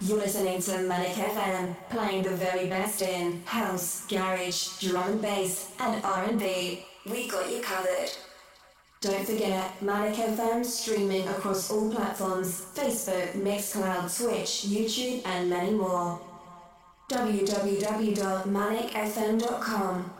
You're listening to Manic FM, playing the very best in house, garage, drum and bass, and R&B. We got you covered. Don't forget, Manic FM streaming across all platforms: Facebook, Mixcloud, Twitch, YouTube, and many more. www.manicfm.com.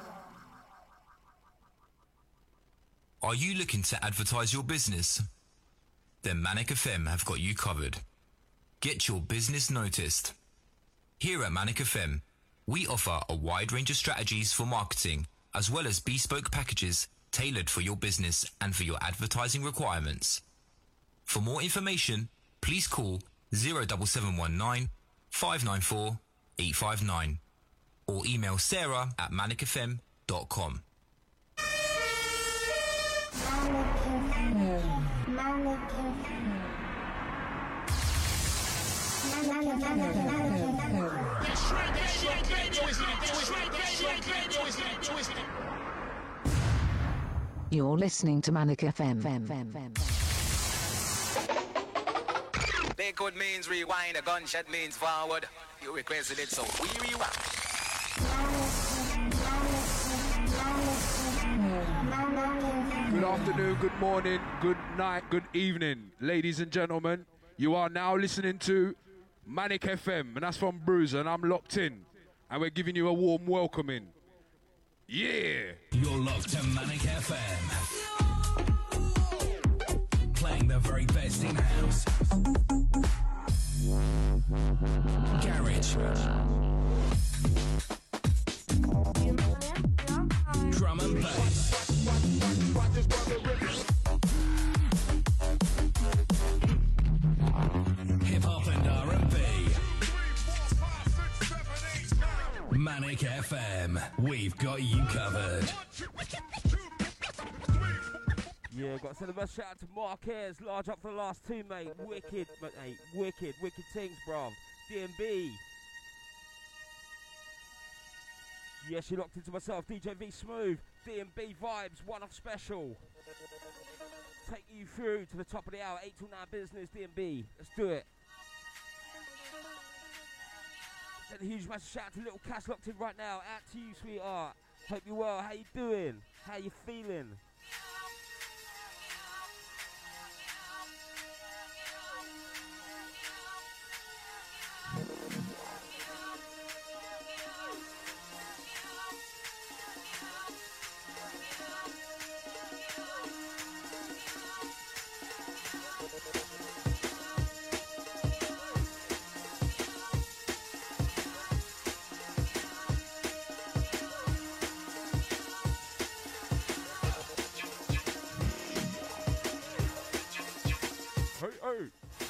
Are you looking to advertise your business? Then Manic FM have got you covered. Get your business noticed. Here at Manic FM, we offer a wide range of strategies for marketing, as well as bespoke packages tailored for your business and for your advertising requirements. For more information, please call 07719 594 859 or email sarah@manicfm.com. You're listening to Manic FM. Liquid means rewind, a gunshot means forward. You requested it, so we rewind. Good afternoon, good morning, good night, good evening, ladies and gentlemen. You are now listening to Manic FM, and that's from Bruiser, and I'm locked in, and we're giving you a warm welcoming. Yeah! You're locked to Manic FM, playing the very best in house, garage, drum and bass, hip hop and R&B. Manic FM, we've got you covered. Yeah, got to send a best shout out to Marquez, large up for the last two, mate. Wicked, mate, wicked things, bruv. DMB. Yes, you locked into myself, DJ V Smooth. DMB Vibes, one-off special. Take you through to the top of the hour, 8 till 9 business, DMB. Let's do it. Send a huge massive shout out to Little Cass locked in right now. Out to you, sweetheart. Hope you're well. How you doing? How you feeling? Hey.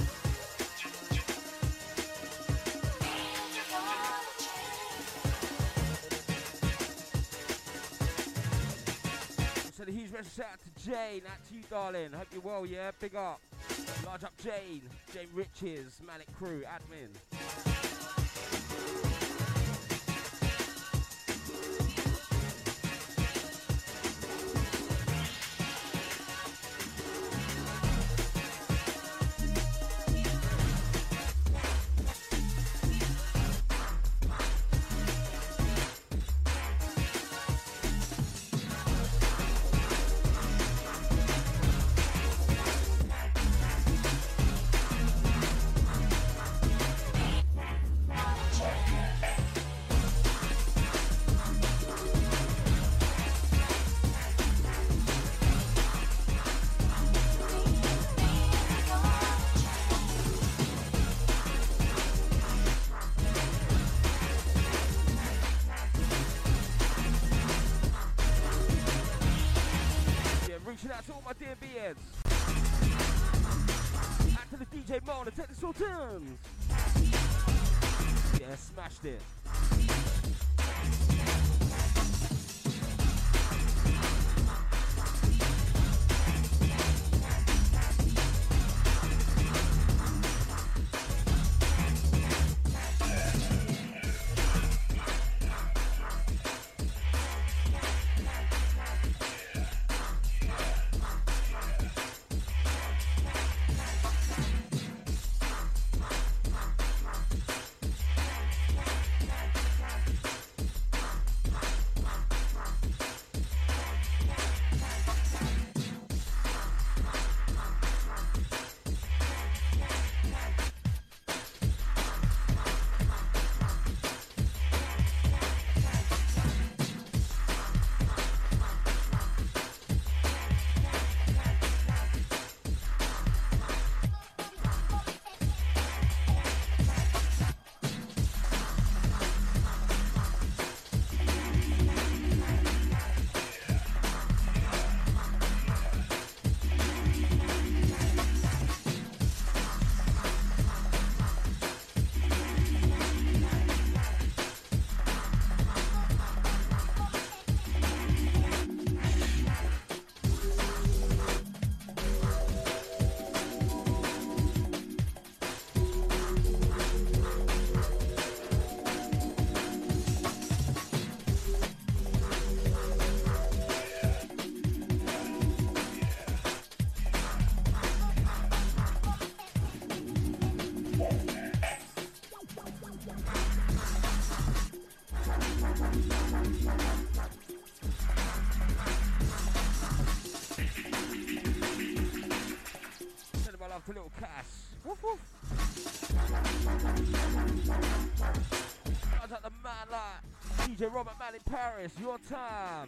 So the huge special shout out to Jane, out to you, darling. Hope you're well, yeah? Big up. Large up Jane Riches, Manic Crew, admin. Out to the DJ Mo on the technical terms. Yeah, smashed it. DJ Robert Man in Paris, your time.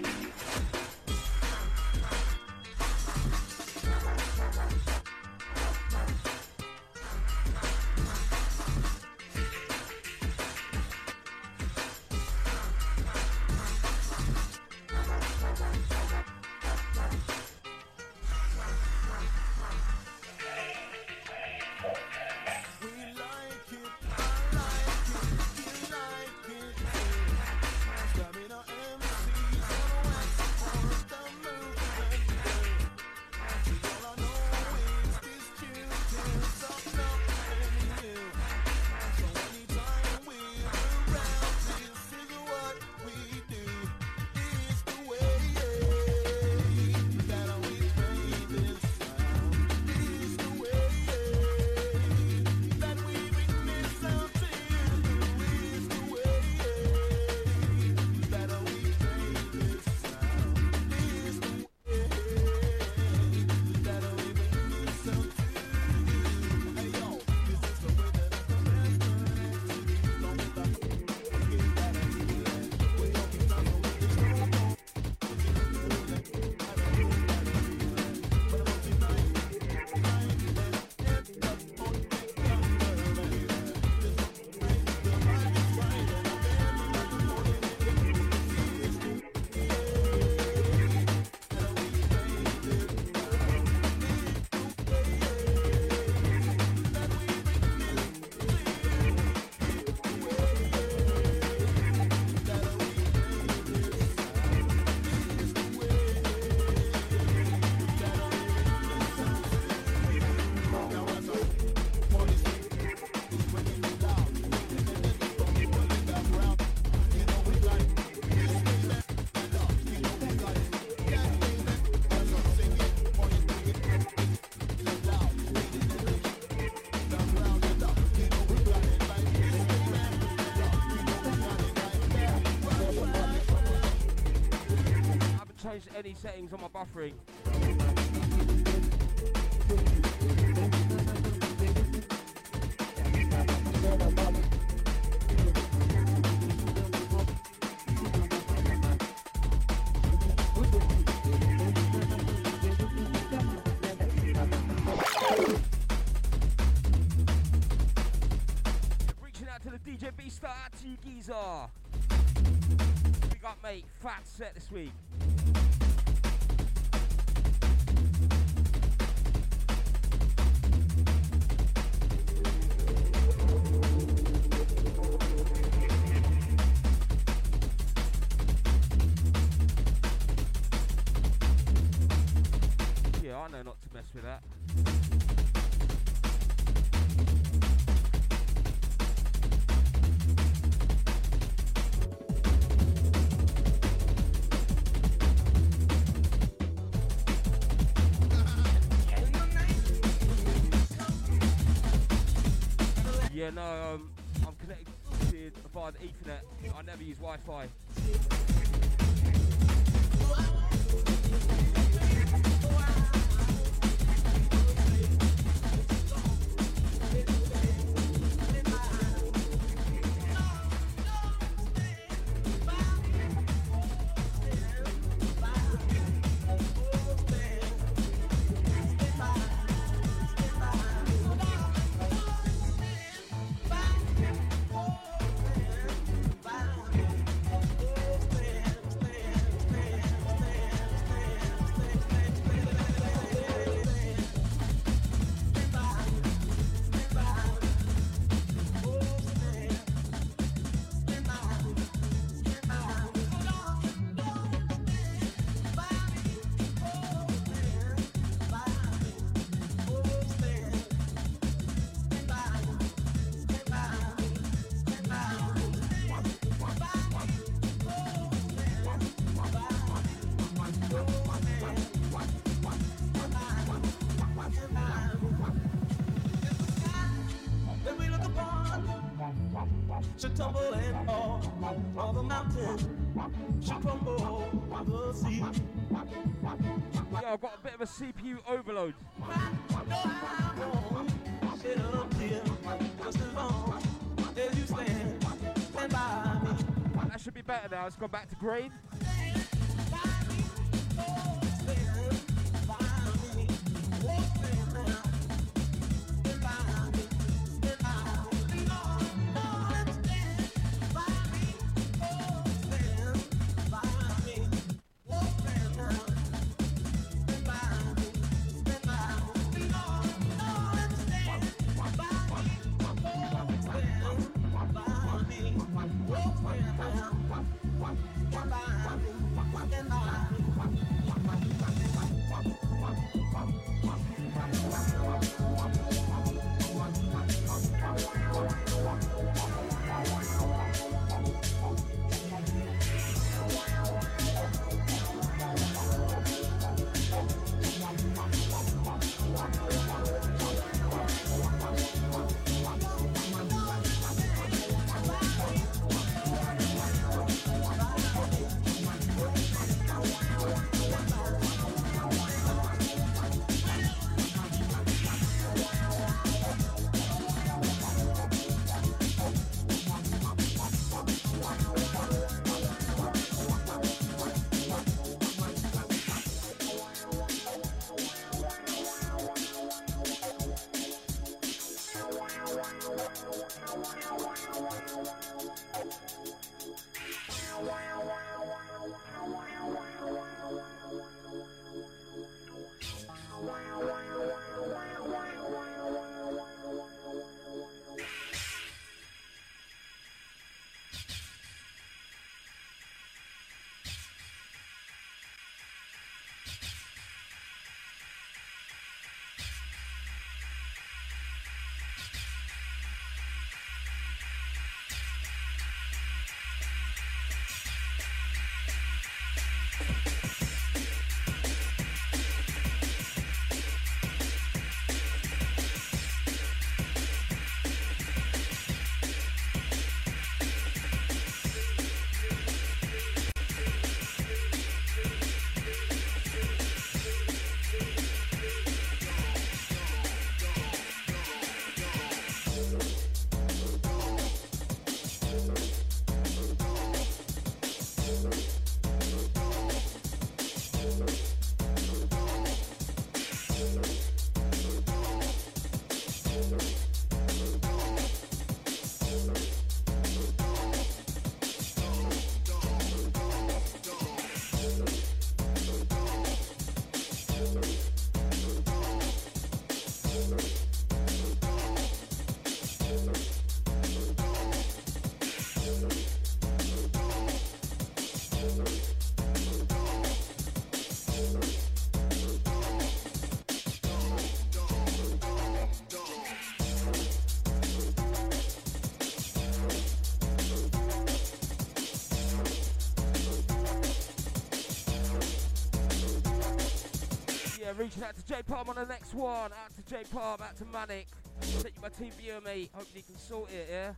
Change any settings on my buffering. Reaching out to the DJ B Star, out to you geezer. We got mate, fat set this week. Yeah, I know not to mess with that. Yeah, no, I'm connected via the Ethernet. I never use Wi-Fi. should tumble and fall, all the mountains should crumble the sea. Yeah, I've got a bit of a CPU overload. Sit up here just as long as you stand by me. That should be better. better now. It's gone back to green. Reaching out to J Palm on the next one. Out to J Palm, out to Manic. Sent you my team viewer, mate. Hopefully you can sort it, yeah?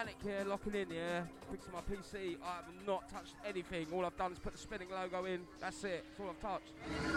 Manic here, locking in, yeah. Fixing my PC. I have not touched anything. All I've done is put the spinning logo in. That's it. That's all I've touched.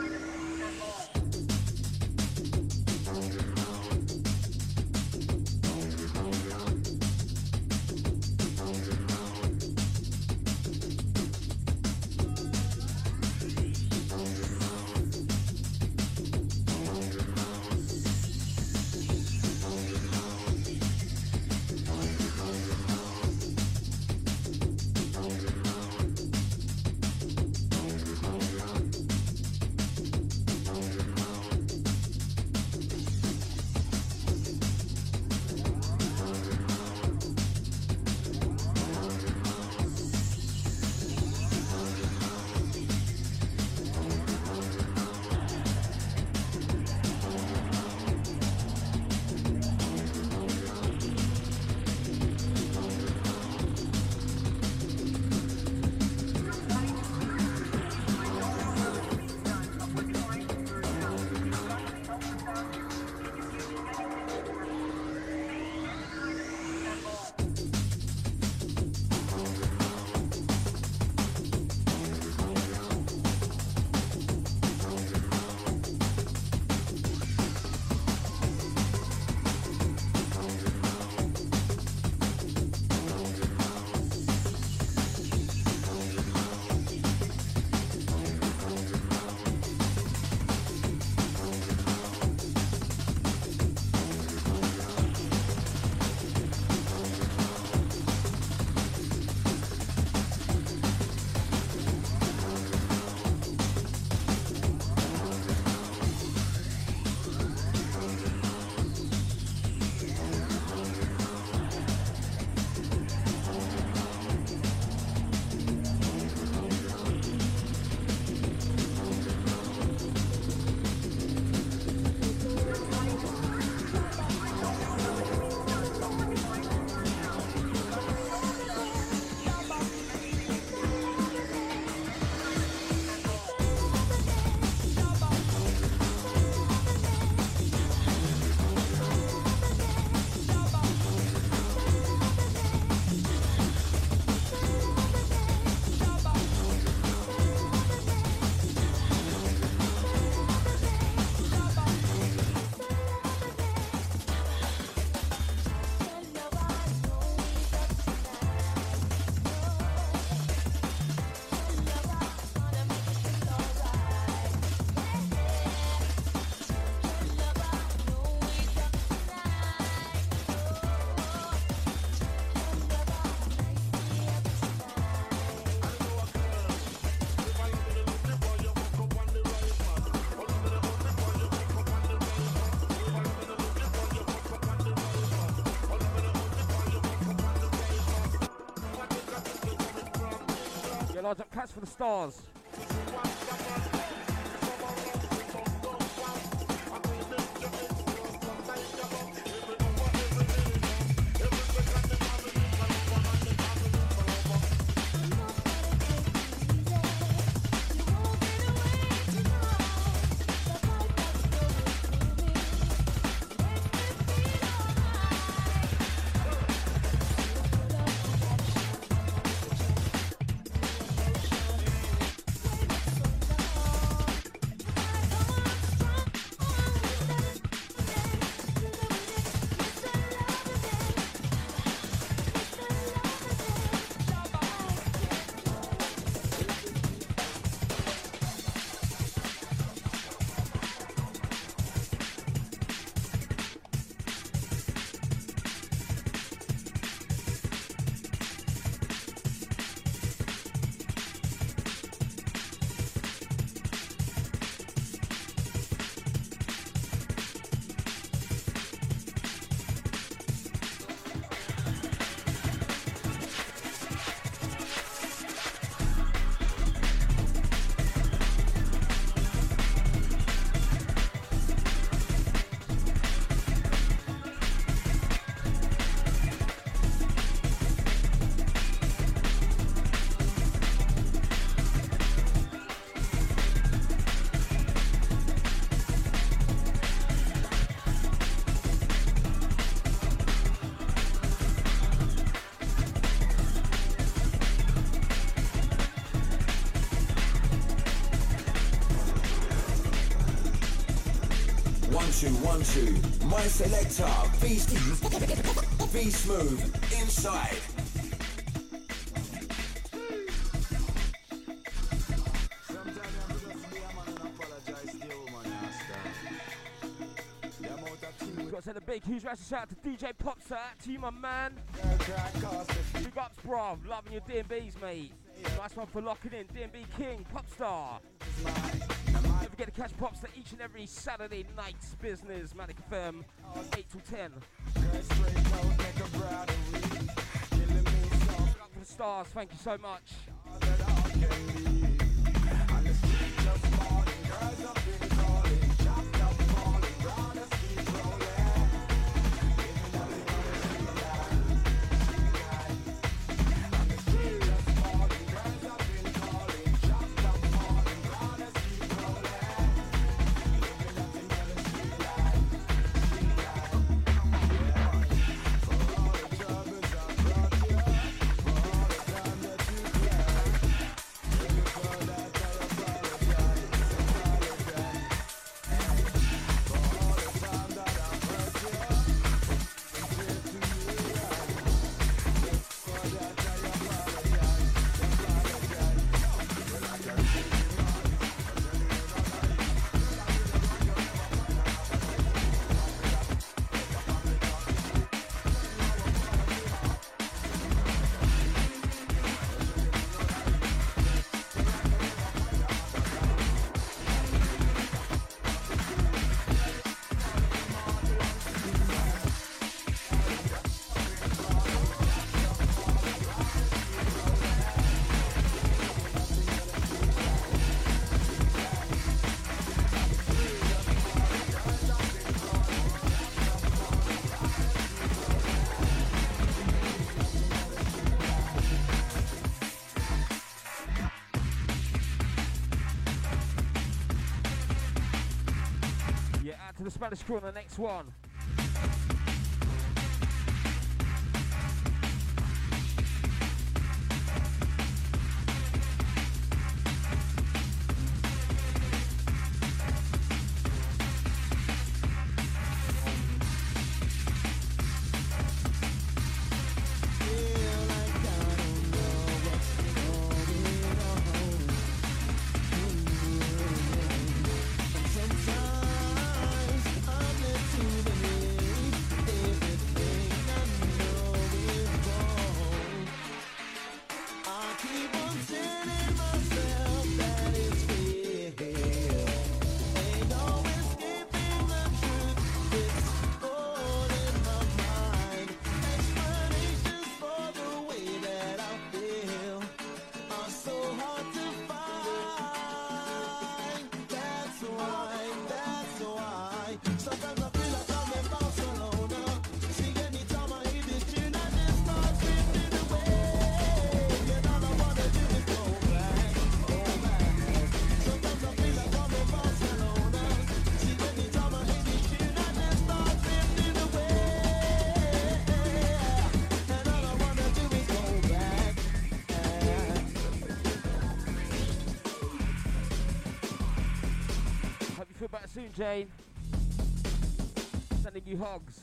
Large up cats for the stars. 1-2, my selector, V Smooth, inside. Got to send a big huge massive shout out to DJ Popstar, to you my man. Big ups bruv, loving your D&Bs mate. Nice one for locking in, D&B King, Popstar. Don't forget to catch Popstar each and every Saturday night's business, Manic FM, 8 till 10. Up for the stars, thank you so much. To the Spanish crew on the next one. Soon, Jane. Sending you hugs.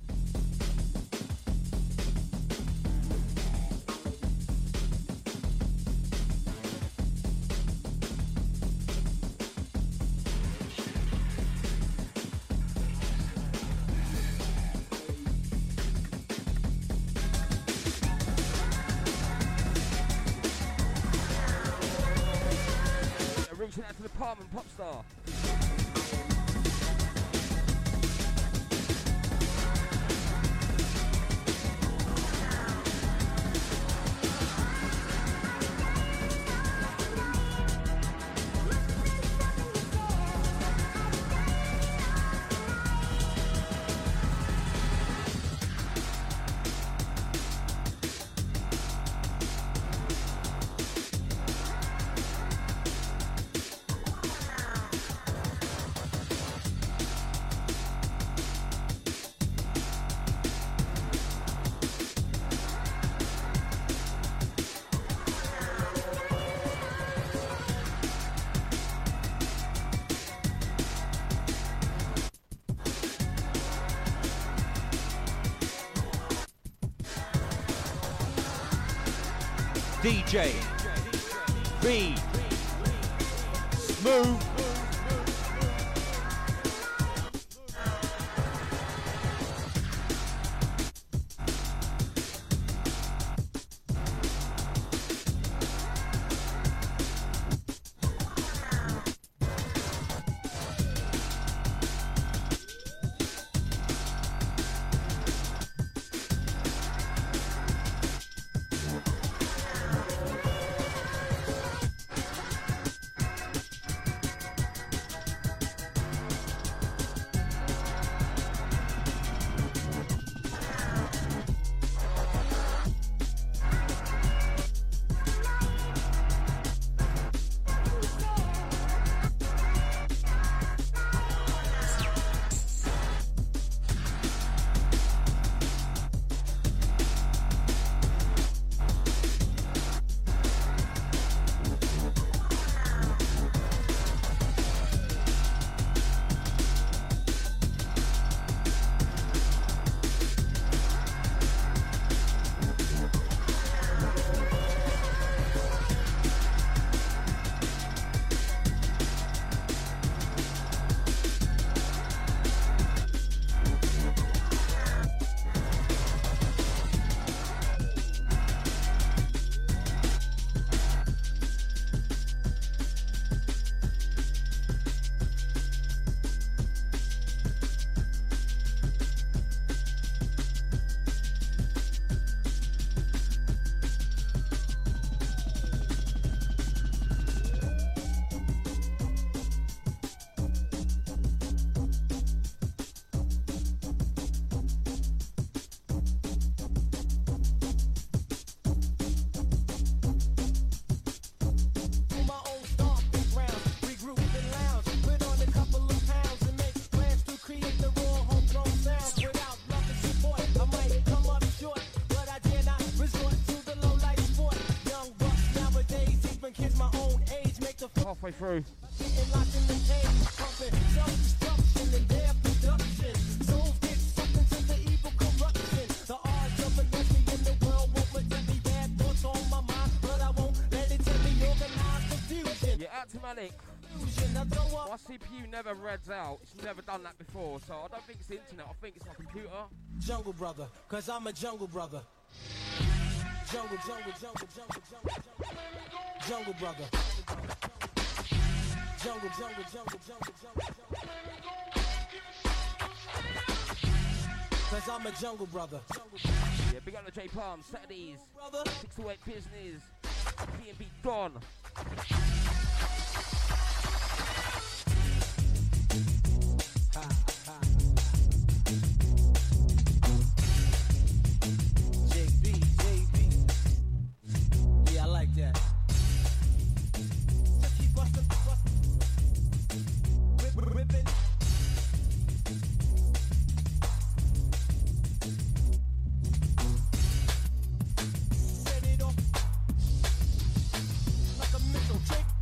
Reaching out to the Palm and Popstar. DJ B Smooth. Halfway through. Yeah, out to Malik. My CPU never reds out. It's never done that before, so I don't think it's the internet. I think it's my computer. Jungle brother, cause I'm a jungle brother. Jungle, jungle, jungle, jungle, jungle, jungle brother. Jungle, jungle, jungle, jungle, jungle. Cause I'm a jungle brother. Yeah, big up the J Palm, Saturdays, 6 to 8 business, P&B Don. JB. Yeah, I like that. Whipping. Set it off like a missile trick.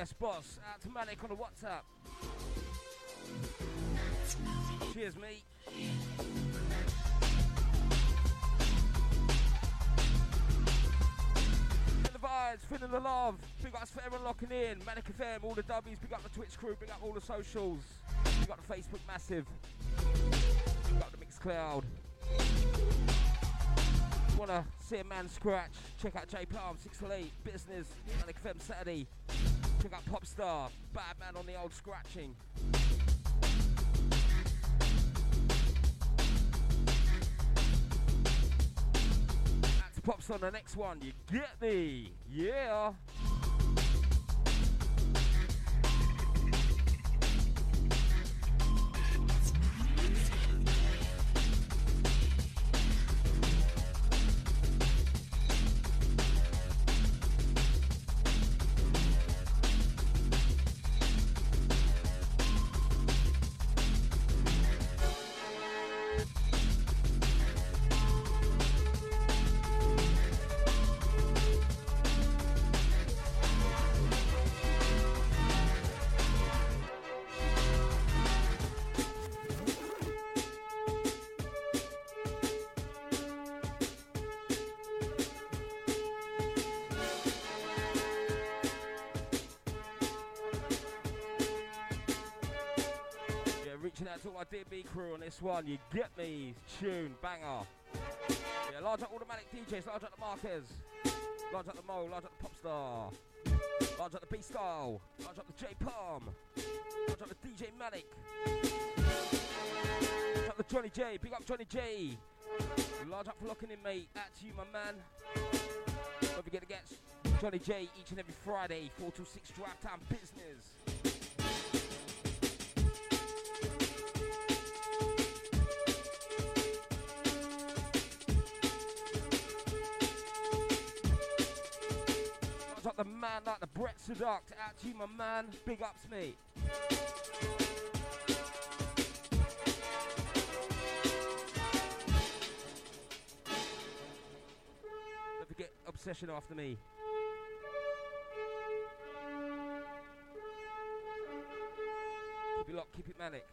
Yes, boss. Out to Manic on the WhatsApp. Cheers, mate. Feeling the vibes, feeling the love. Big ups for everyone locking in. Manic FM, all the W's. Big up the Twitch crew. Big up all the socials. Big up the Facebook massive. Big up the Mixcloud. Wanna see a man scratch? Check out J Palm 6 till 8 business. Manic FM Saturday. Check out Popstar. Bad man on the old scratching. That's Popstar on the next one. You get me? Yeah. To my DB crew on this one, you get me, tune, banger. Yeah, large up all the Manic DJs, large up the Marquez, large up the Mo, large up the Popstar, large up the B-Style, large up the J Palm, large up the DJ Manic, large up the Johnny J, big up Johnny J, large up for locking in, mate, at you, my man. Don't forget to get Johnny J each and every Friday, 4 to 6 drive time business. Up the man like the Brett Seduct, out to you, my man. Big ups, mate. Don't forget Obsession after me. Keep it locked, keep it manic.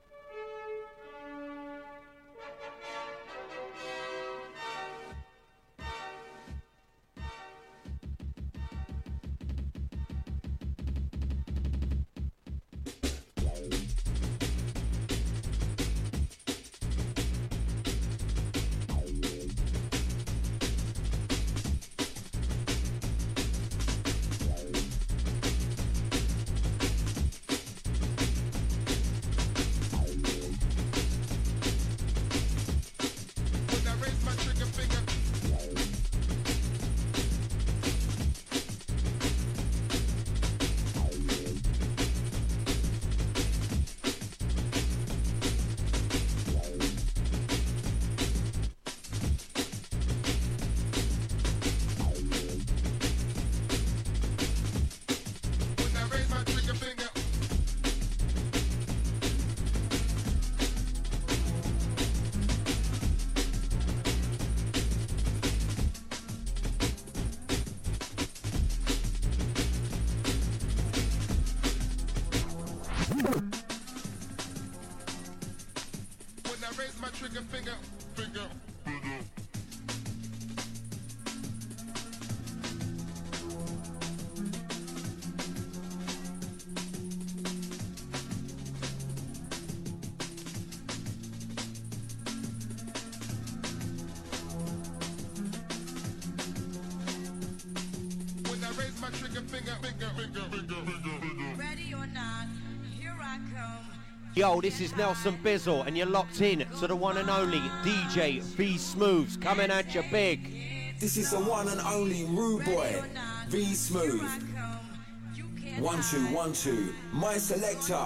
Ready or not, here I come. Yo, this is Nelson Bizzle, and you're locked in to the one and only DJ V Smooths, coming at you big. This is the one and only Rude Boy, V Smooth. 1 2 1 2. My selector,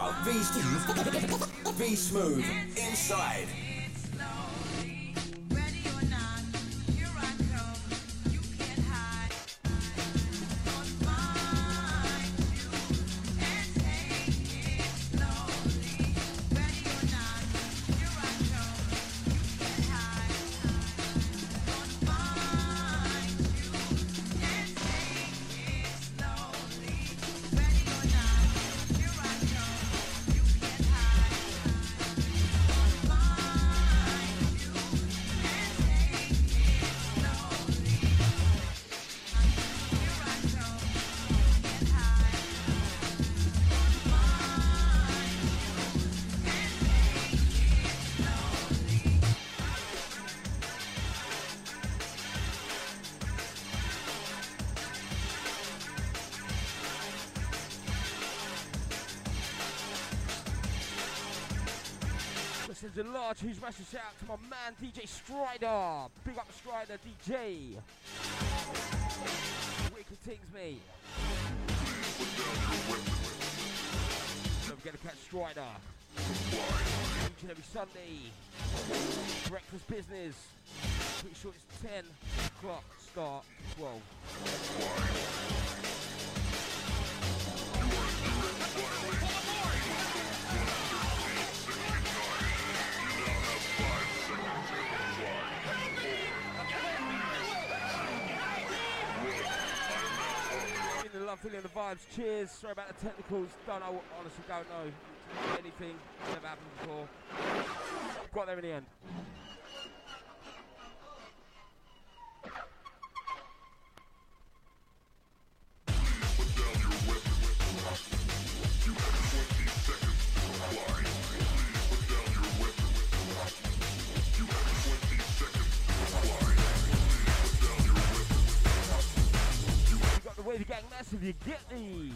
V Smooth, inside. sends a large huge massive shout out to my man DJ Strider. Big up Strider DJ. Wicked things, mate. Don't forget to catch Strider each and every Sunday. Breakfast business. Pretty sure it's 10 o'clock start, 12. Feeling the vibes. Cheers. Sorry about the technicals. Don't know. Honestly, don't know anything. Never happened before. Got there in the end. Wavy Gang Massive, you get me.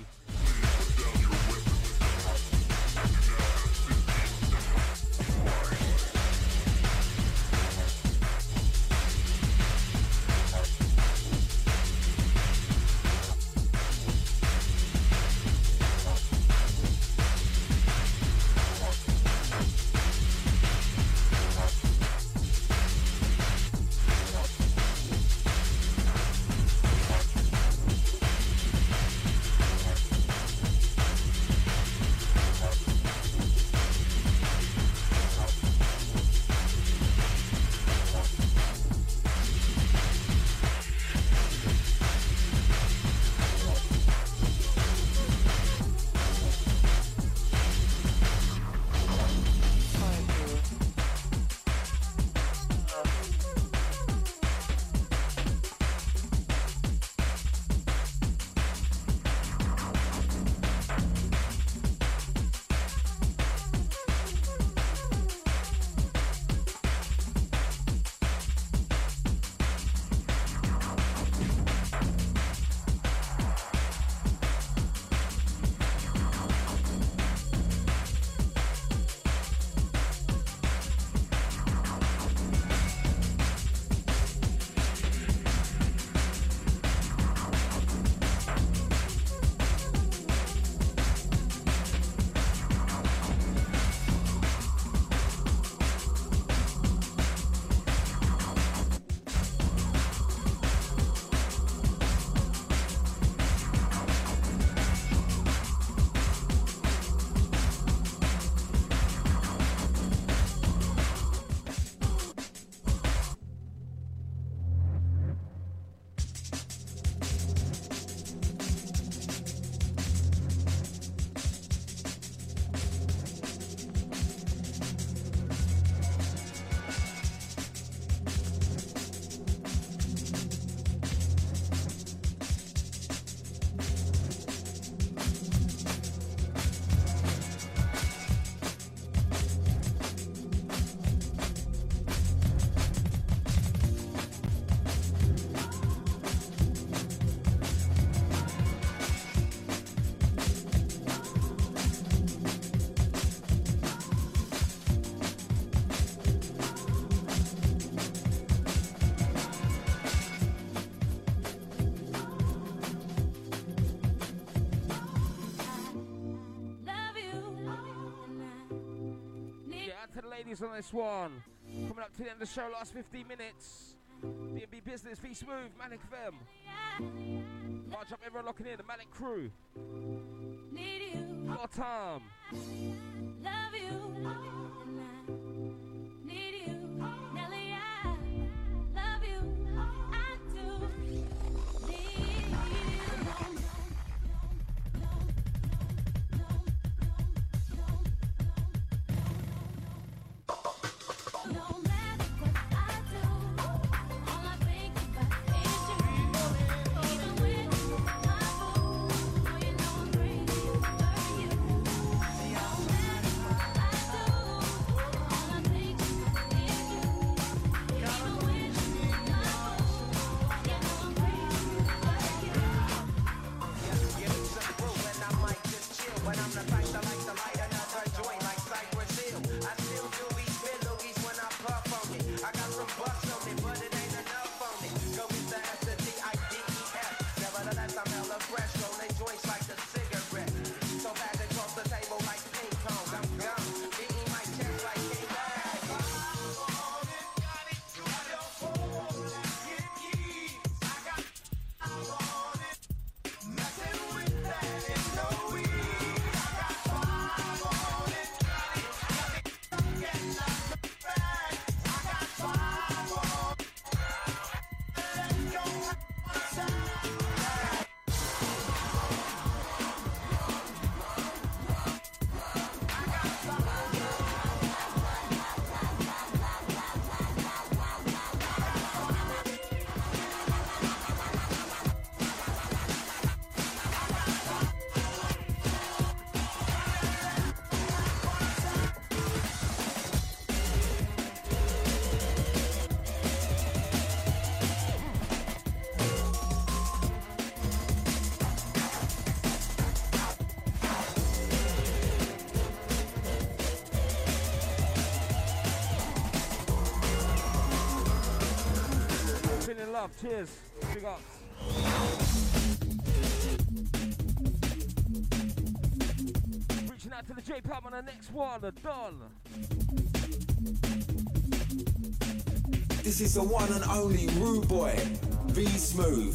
On this one, coming up to the end of the show, last 15 minutes. D&B Business, V Smooth, Manic FM. Large up, everyone locking in, the Manic crew. Need you. Your time. Love you. And I need you. Nelly, I love you. I do. Need you. Even when I'm full, you know I'm crazy for you. Feeling love, cheers. Big ups. Reaching out to the J-Pub on the next one, the Don. This is the one and only Rude Boy, V Smooth.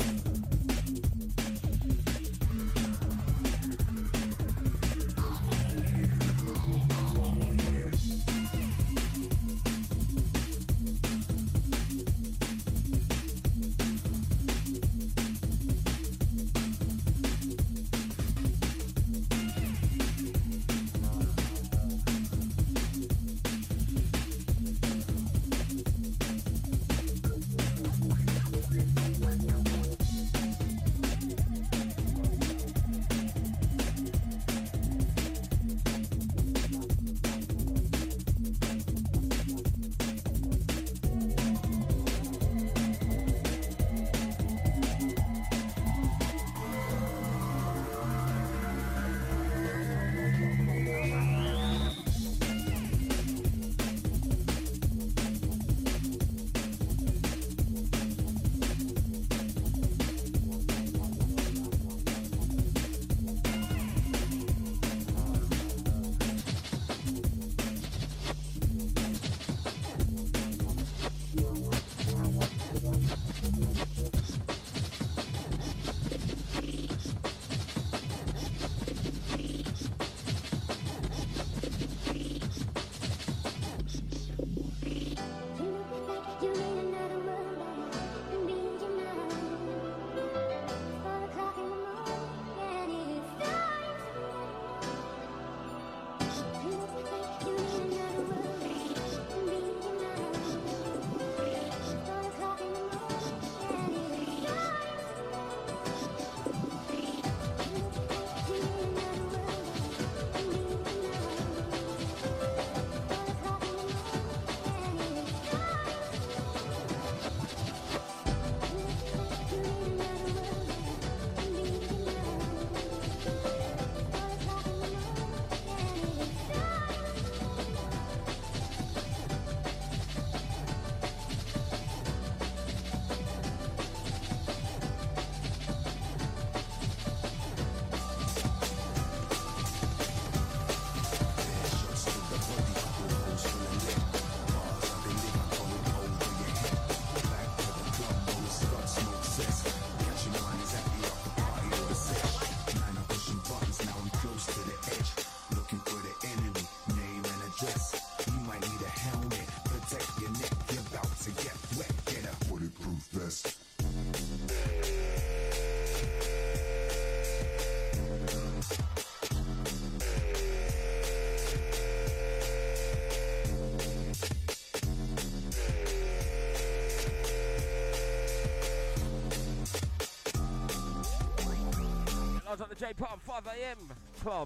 I was at the J-Pub 5 AM club.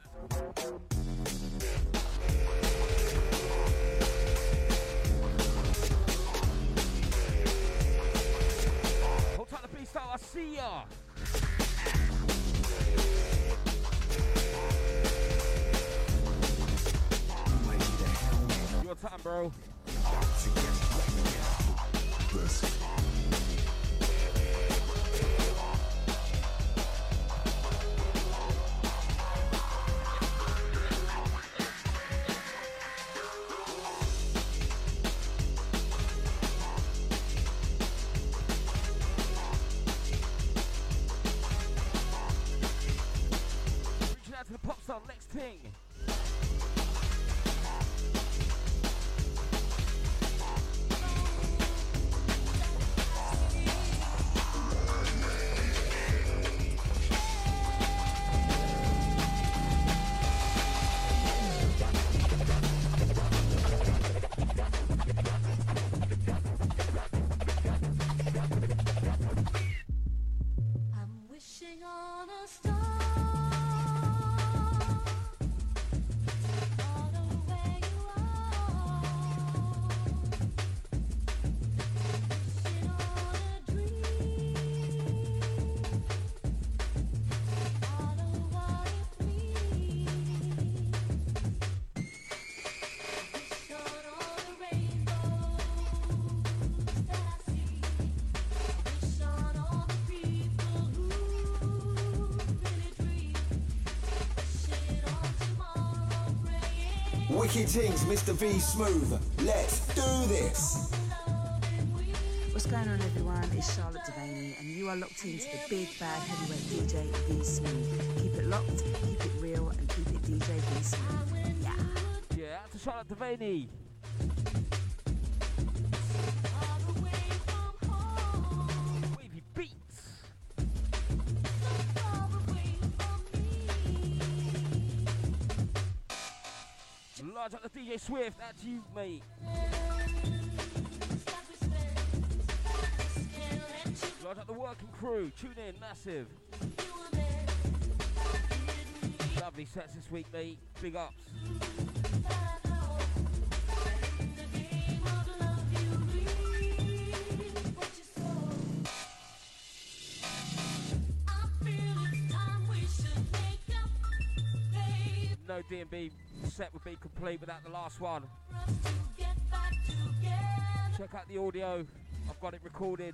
Hold tight the beast out, I see ya. Your time, bro. To the pop star, next thing. I'm wishing on a star. Wicked things, Mr. V Smooth. Let's do this. What's going on, everyone? It's Charlotte Devaney, and you are locked into the big bad heavyweight DJ V Smooth. Keep it locked, keep it real, and keep it DJ V Smooth. Yeah. Yeah, out to Charlotte Devaney. Wavy beats. Large up the DJ Swift, that's you, mate. Large up the working crew, tune in, massive. Lovely sets this week, mate. Big ups. No D&B set would be complete without the last one. Check out the audio. I've got it recorded.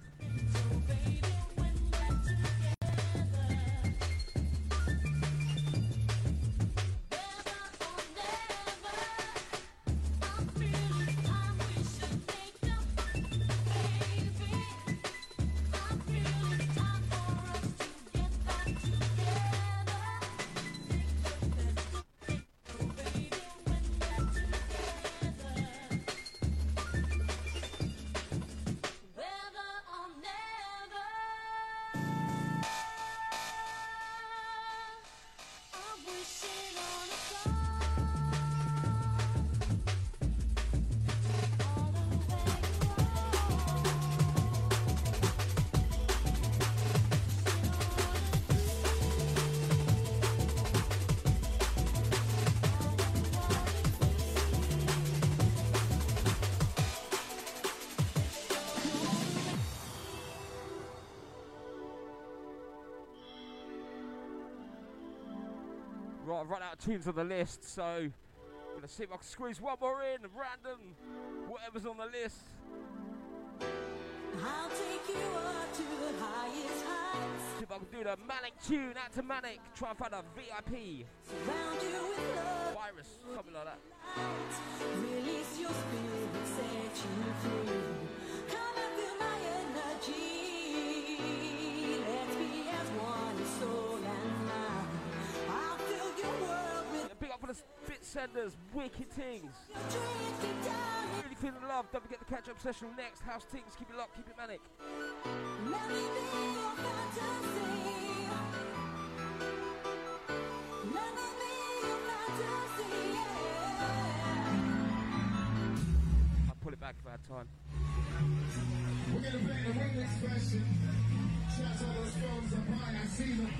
Right, I've run out of tunes on the list, so I'm going to see if I can squeeze one more in, random, whatever's on the list. I'll take you up to the highest heights. See if I can do the Manic tune, out to Manic, try and find a VIP. Surround you with love. Virus, something like that. Release your spirit, set you free. Come and feel my energy. Let's be as one, soul and mind. I'll fill your world with. Yeah, big up for the Spit Senders, wicked things. Really feeling the love. Don't forget the catch-up session next. House things, keep it locked, keep it manic. Let me be your fantasy. Let me be your fantasy. Yeah. I'll pull it back if I had time. We're gonna play the remix version. Shout out those phones up high, I see them.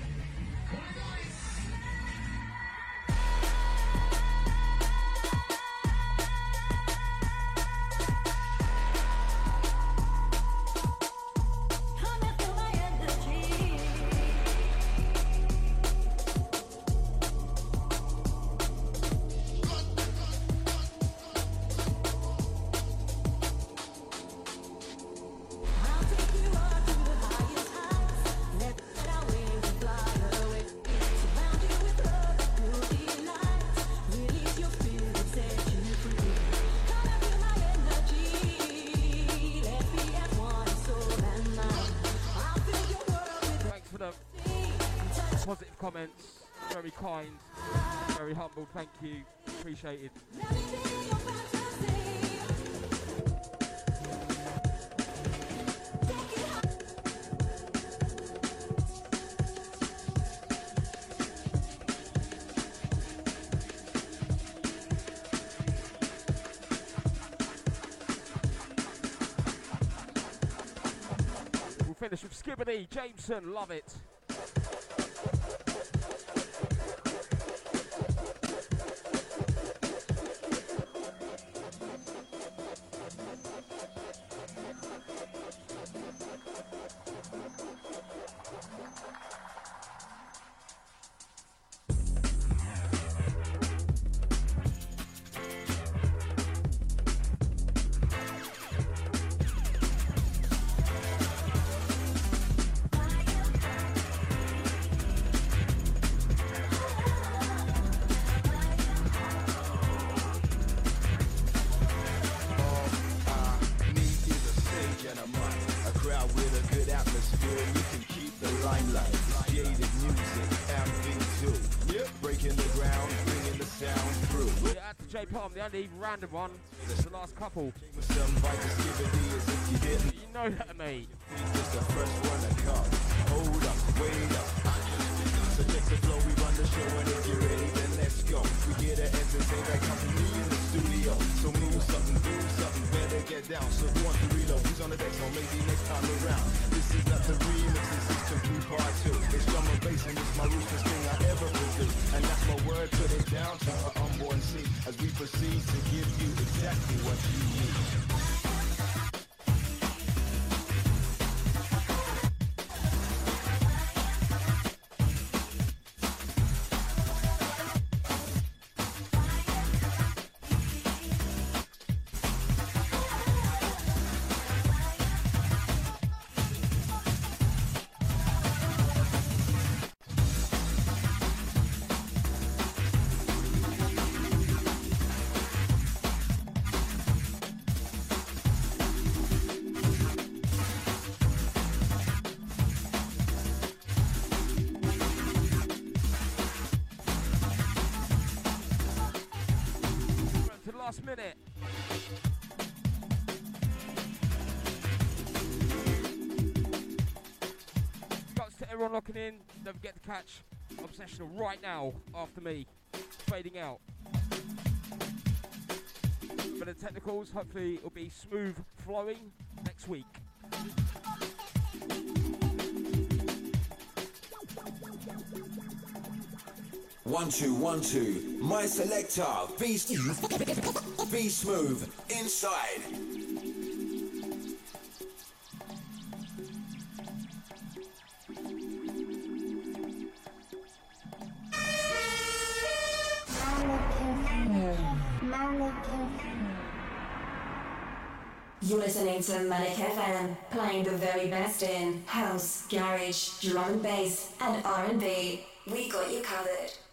Positive comments, very kind, very humble, thank you, appreciated. We'll finish with Skibbity, Jameson, love it. A crowd with a good atmosphere, you can keep the limelight. It's jaded music, MV2. Yep, breaking the ground, bringing the sound through. Yeah, out to J Palm, the only random one. It's the last couple. Some vitality as if you didn't. You know that, mate. It's the first one to come. Hold up, wait up. So check the flow, we run the show, and if you're ready, then let's go. We get an entertainment company in the studio. So move something, do something, better get down. So who wants to reload? Who's on the deck? So maybe next time around. This is not the remix, this is complete part 2. It's drum and bass, and it's my ruthless thing I ever produced. And that's my word, put it down to her unborn seed. As we proceed to give you exactly what you need. Minute. Thanks to everyone locking in. Don't forget to catch Obsessional right now after me, fading out. For the technicals, hopefully it'll be smooth flowing next week. One, two, my selector, V Smooth, inside. You're listening to Manic FM, playing the very best in house, garage, drum and bass, and R&B. We got you covered.